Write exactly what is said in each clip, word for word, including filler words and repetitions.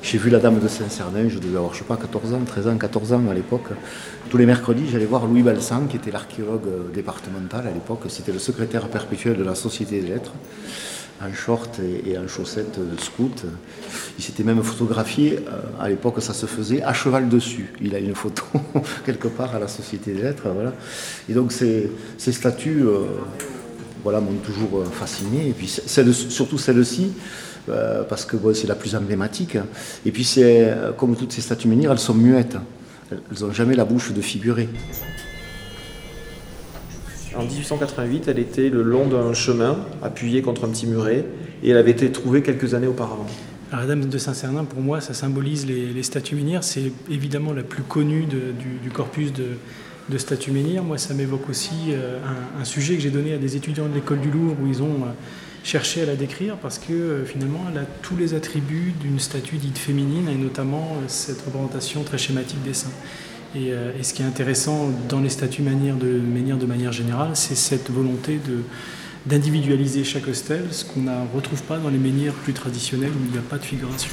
J'ai vu la Dame de Saint-Cernin, je devais avoir, je sais pas, quatorze ans, treize ans, quatorze ans à l'époque. Tous les mercredis, j'allais voir Louis Balsan, qui était l'archéologue départemental à l'époque. C'était le secrétaire perpétuel de la Société des Lettres, en short et, et en chaussettes de scout. Il s'était même photographié, à l'époque ça se faisait, à cheval dessus. Il a une photo quelque part à la Société des Lettres. Voilà. Et donc ces, ces statues euh, voilà, m'ont toujours fasciné. Et puis celle, surtout celle-ci, euh, parce que bon, c'est la plus emblématique. Et puis c'est, comme toutes ces statues menhirs, elles sont muettes. Elles n'ont jamais la bouche de figurer. En dix-huit cent quatre-vingt-huit, elle était le long d'un chemin, appuyée contre un petit muret, et elle avait été trouvée quelques années auparavant. Alors, la Dame de Saint-Cernin, pour moi, ça symbolise les, les statues menhirs. C'est évidemment la plus connue de, du, du corpus de, de statues menhirs. Moi, ça m'évoque aussi euh, un, un sujet que j'ai donné à des étudiants de l'école du Louvre, où ils ont euh, cherché à la décrire, parce que euh, finalement, elle a tous les attributs d'une statue dite féminine, et notamment euh, cette représentation très schématique des seins. Et, euh, et ce qui est intéressant dans les statues menhirs de, menhirs de manière générale, c'est cette volonté de, d'individualiser chaque stèle, ce qu'on ne retrouve pas dans les menhirs plus traditionnels où il n'y a pas de figuration.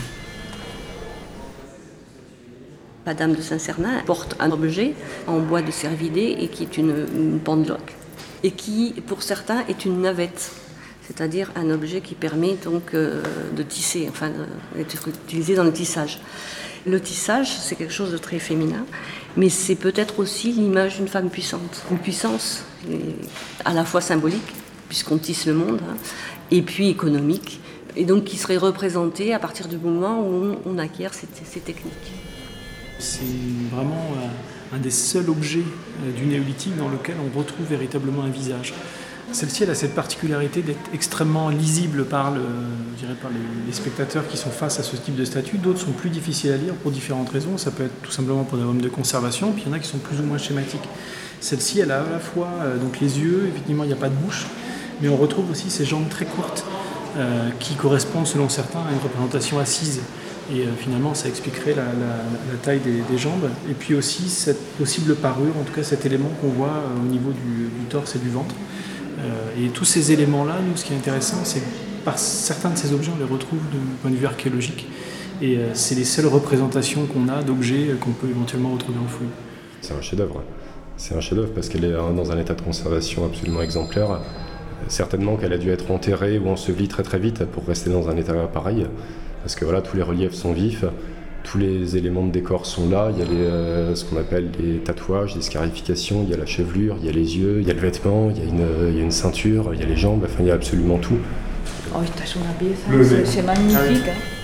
La Dame de Saint-Cernin porte un objet en bois de cervidé et qui est une, une pendeloque et qui, pour certains, est une navette, c'est-à-dire un objet qui permet donc euh, de tisser, enfin d'être utilisé dans le tissage. Le tissage, c'est quelque chose de très féminin, mais c'est peut-être aussi l'image d'une femme puissante. Une puissance à la fois symbolique, puisqu'on tisse le monde, hein, et puis économique, et donc qui serait représentée à partir du moment où on, on acquiert ces, ces techniques. C'est vraiment un des seuls objets du néolithique dans lequel on retrouve véritablement un visage. Celle-ci, elle a cette particularité d'être extrêmement lisible par, le, je dirais par les, les spectateurs qui sont face à ce type de statue. D'autres sont plus difficiles à lire pour différentes raisons. Ça peut être tout simplement pour des problèmes de conservation, puis il y en a qui sont plus ou moins schématiques. Celle-ci, elle a à la fois euh, donc les yeux, effectivement il n'y a pas de bouche, mais on retrouve aussi ces jambes très courtes euh, qui correspondent selon certains à une représentation assise. Et euh, finalement, ça expliquerait la, la, la taille des, des jambes. Et puis aussi cette possible parure, en tout cas cet élément qu'on voit euh, au niveau du, du torse et du ventre. Euh, et tous ces éléments-là, nous, ce qui est intéressant, c'est que par certains de ces objets, on les retrouve du point de vue archéologique. Et euh, c'est les seules représentations qu'on a d'objets euh, qu'on peut éventuellement retrouver en fouille. C'est un chef-d'œuvre. C'est un chef-d'œuvre parce qu'elle est dans un état de conservation absolument exemplaire. Certainement qu'elle a dû être enterrée ou ensevelie très très vite pour rester dans un état pareil. Parce que voilà, tous les reliefs sont vifs, tous les éléments de décor sont là. Il y a les, euh, ce qu'on appelle les tatouages, les scarifications, il y a la chevelure, il y a les yeux, il y a le vêtement, il y a une, il y a une ceinture, il y a les jambes, enfin il y a absolument tout. Oh, c'est magnifique. Hein.